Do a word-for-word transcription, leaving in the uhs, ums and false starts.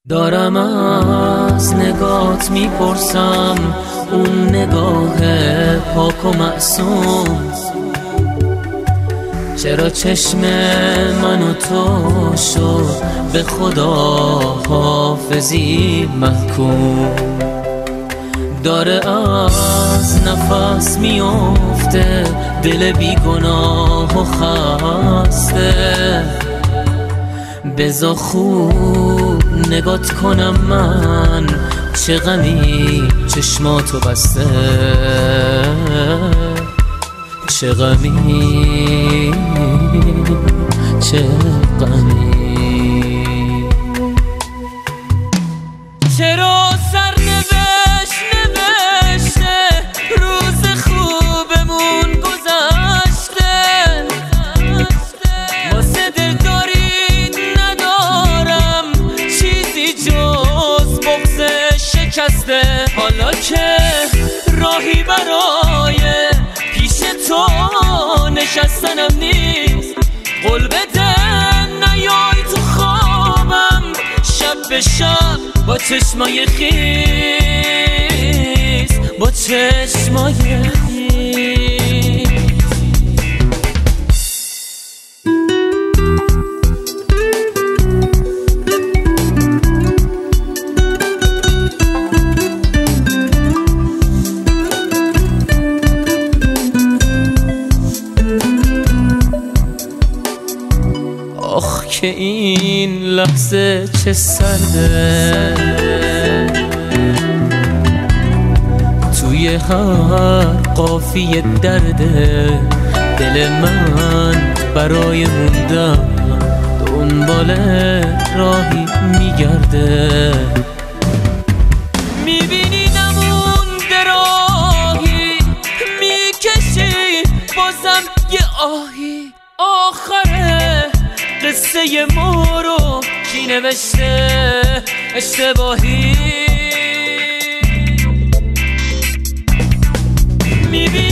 دارم از نگات میپرسم، اون نگاه پاک و معصوم، چرا چشم من و تو شد به خدا حافظی محکوم؟ داره از نفس میافته دل بیگناه و خسته، بذار خوب نگات کنم من، چه غمی چشماتو بسته، چه غمی چه غمی. چرا سرنوشت نوشته روز خوبمون گذشته، واسه دلداری ندارم چیزی جز بغض شکسته. حالا که راهی برای پیش تو نشستنم نیست، قول بده نیای تو خوابم شب به شب با چشمای خیس، با چشمای خیس. آخ که این لحظه چه سرده، توی هر قافیه درده، دل من برای موندن دنبال راهی میگرده. میبینی نمونده راهی، میکشی بازم یه آهی. آخره قصه ما رو کی نوشته اشتباهی؟ میبینی